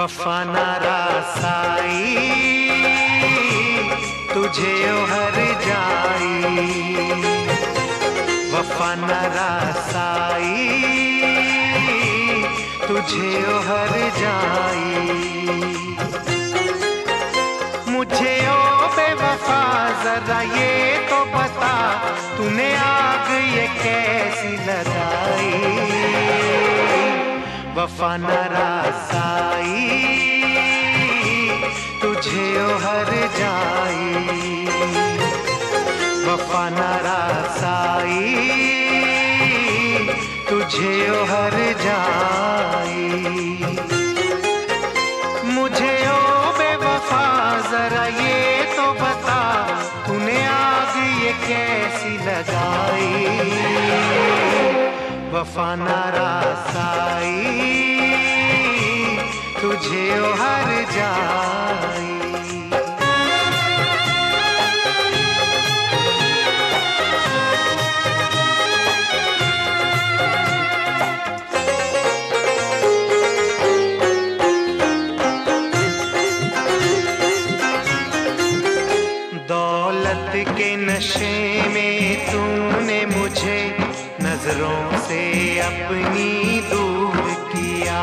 वफा ना रासाई तुझे ओ हर जाई, वफा ना रासाई तुझे ओ हर जाई। मुझे ओ बेवफा जरा ये तो बता, तूने आग ये कैसी लगाई। वफा न रासाई तुझे ओ हर जाई, वफा न रासाई तुझे ओ हर जाई। मुझे ओ बेवफा जरा ये तो बता, तूने आग ये कैसी लगाई। वफा न रासाई तुझे ओ हर जाई। दौलत के नशे में तूने मुझे नजरों से अपनी दूर किया।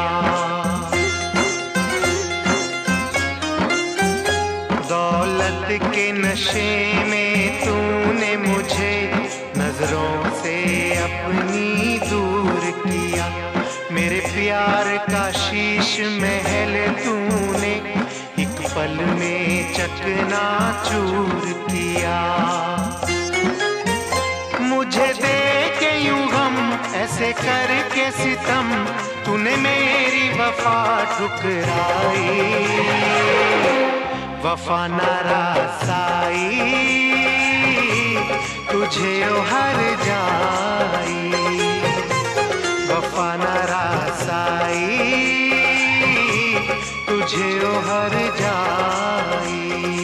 दौलत के नशे में तूने मुझे नजरों से अपनी दूर किया। मेरे प्यार का शीश महल तूने एक पल में चकना चूर किया। मुझे दे के यूं गम ऐसे करके सितम, तूने मेरी वफा ठुकराई। वफा न रासाई तुझे ओ हर जाई, वफा न रासाई तुझे ओ हर जाई।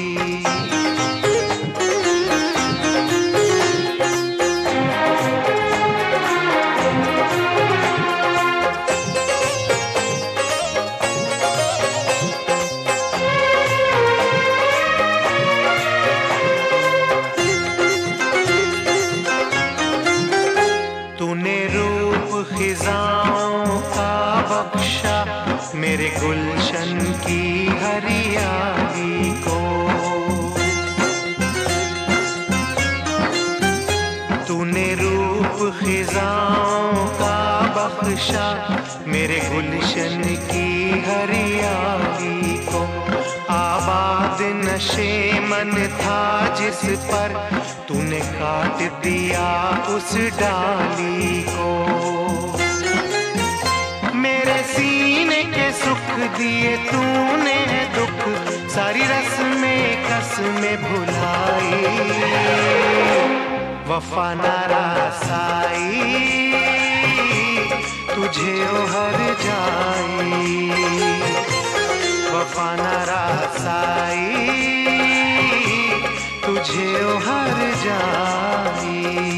तूने रूप खिजाओं का बख्शा मेरे गुलशन की हरियाली को। तूने रूप खिजाओं का बख्शा मेरे गुलशन की हरियाली को। आबाद नशे मन था जिस पर, तूने काट दिया उस डाली को। मेरे सीने के सुख दिए तूने दुख, सारी रस्में कसमें भुलाई। वफा न रासाई तुझे ओ हर जाई, वफा न रासाई तुझे ओ हर जाई।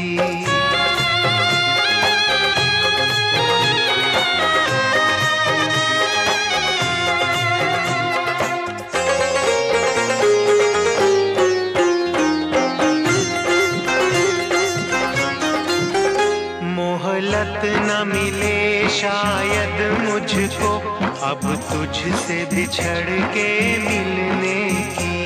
मोहलत न मिले शायद मुझको अब तुझसे बिछड़ के मिलने की।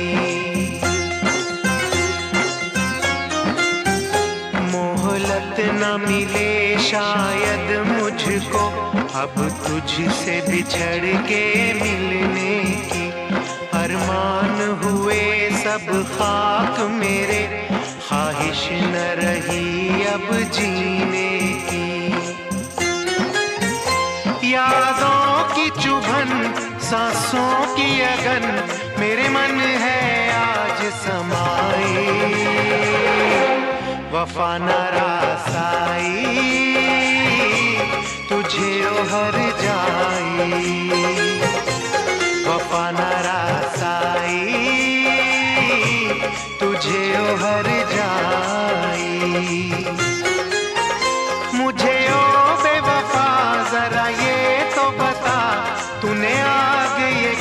मोहलत न मिले शायद मुझको अब तुझसे बिछड़ के मिलने की। अरमान हुए सब खाक मेरे, ख्वाहिश न रही अब जीने की। यादों की चुभन सांसों की अगन मेरे मन है आज समाई। वफा न रासाई तुझे ओ हर जाई, वफा न रासाई तुझे ओ हर जाई। मुझे ओ बेवफा जरा ये तो बता, तूने आग ये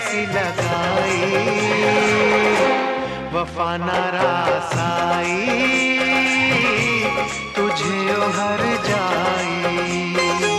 ऐसी लगाई, वफा नारास आई, तुझे ओ हर जाई।